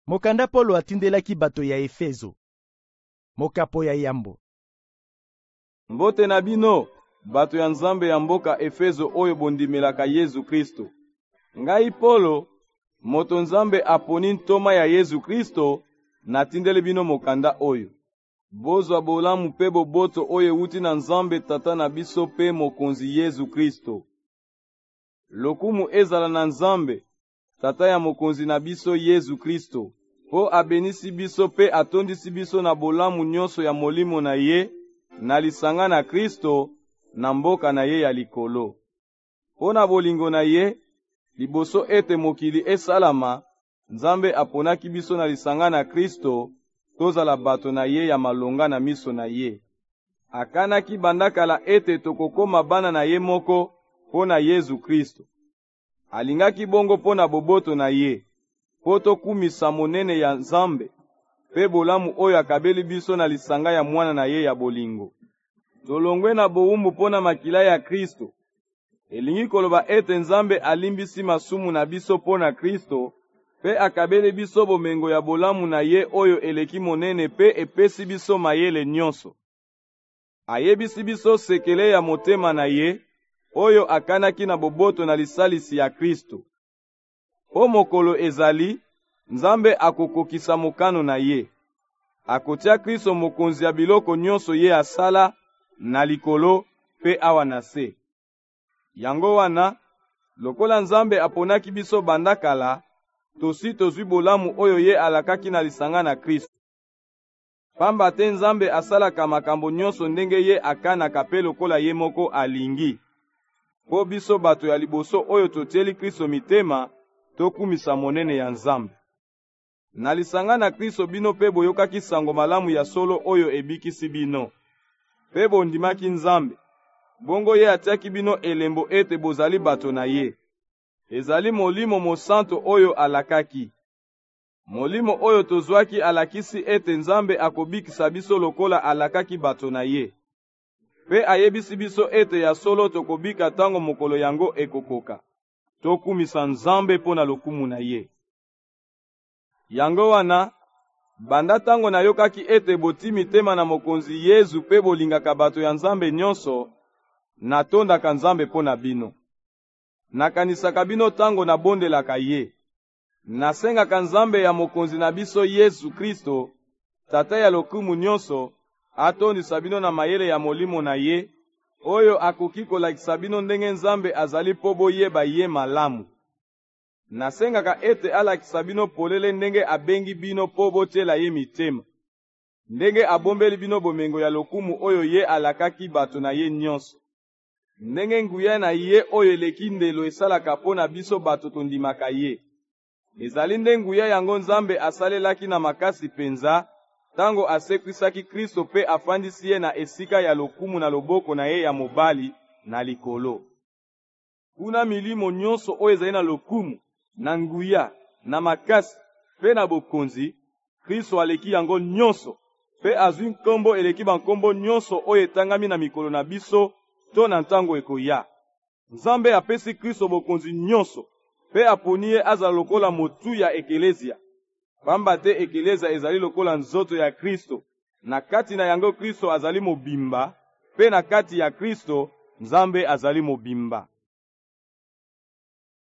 Mokanda Polo atindelaki bato ya Efeso. Mokapo ya yambo. Mbote na bino, bato ya Nzambe ya mboka Efeso oyo bondimelaka Yesu Kristo. Ngai Polo, moto Nzambe aponi ntoma ya Yesu Kristo, natindeli bino mokanda oyo. Bozwa bolamu mpe boboto oyo ewuti na Nzambe tata na biso mpe mokonzi Yesu Kristo. Lokumu ezala na Nzambe, tata ya mokonzi na biso Yesu Kristo, po abenisi biso mpe atondisi biso na bolamu nyonso ya molimo na ye, na lisanga na Kristo, na mboka na ye ya likolo. Po na bolingo na ye, liboso ete mokili esalama, Nzambe aponaki biso na lisanga na Kristo, tozala bato na ye ya malonga na miso na ye. Akanaki bandakala ete tokokoma bana na ye moko po na Yesu Kristo. Alingaki bongo po na boboto na ye, po tokumisa monene ya Nzambe, pe bolamu oyo akabeli biso na lisanga ya mwana na ye ya bolingo. Tolongwe na bowumbu po na makila ya Kristo. Elingi koloba ete Nzambe alimbisi masumu na biso po na Kristo, pe akabeli biso bomengo ya bolamu na ye oyo eleki monene pe epesi biso mayele nyonso. Ayebisi biso sekele ya motema na ye, oyo akanaki na boboto na lisalisi ya Kristo. Po mokolo ezali, Nzambe akokokisa mokano na ye. Akotia Kristo mokonzi ya biloko nyonso ye asala, na likolo pe awa na se. Yango wana, lokola Nzambe aponaki biso bandakala, tosi tozwi bolamu oyo ye alakaki na lisanga na Kristo. Pamba te Nzambe asalaka makambo nyonso ndenge ye akanaka pe lokola ye moko alingi. Po biso bato ya liboso oyo totieli Kristo mitema, tokumisa monene ya Nzambe. Na lisanga na Kristo bino pe boyokaki sango malamu ya solo oyo ebikisi bino. Pe bondimaki Nzambe, bongo ye atiaki bino elembo ete bozali bato na ye. Ezali molimo mosanto oyo alakaki. Molimo oyo tozwaki alakisi ete Nzambe akobikisa biso lokola alakaki bato na ye. Pe ayebisi biso ete ya solo tokobika tango mokolo yango ekokoka. Tokumisa Nzambe po na lokumu na ye. Yango wana, banda tango nayokaki ete boti mitema na mokonzi Yesu pe bolingaka bato ya Nzambe nyonso, natondaka Nzambe po na bino. Nakanisaka bino tango nabondelaka ye. Nasengaka Nzambe ya mokonzi na biso Yesu Kristo, tata ya lokumu nyonso, atondisa bino na mayele ya molimo na ye, oyo akoki kolakisa bino ndenge Nzambe azali po boyeba ye malamu. Nasengaka ete alakisa bino polele ndenge abengi bino po botiela ye mitema, ndenge abombeli bino bomengo ya lokumu oyo ye alakaki bato na ye nyonso, ndenge nguya na ye oyo eleki ndelo esalaka po na biso bato tondimaka ye. Ezali nde nguya yango Nzambe asalelaki na makasi penza, tango asekwisaki Kristo pe afandisi ye na esika ya lokumu na loboko na ye ya mobali na likolo. Kuna milimo nyonso oyo ezali na lokumu, na nguya, na makasi, pe na bokonzi, Kristo aleki yango nyonso, pe azwi nkombo eleki bankombo nyonso oyo etangami na mikolo na biso, to na ntango ekoya. Nzambe apesi Kristo bokonzi nyonso, pe aponi ye azala lokola motu ya ekelezia. Pamba te ekelezia ezali lokola nzoto ya Kristo, na kati na yango Kristo azali mobimba, pe na kati ya Kristo Nzambe azali mobimba.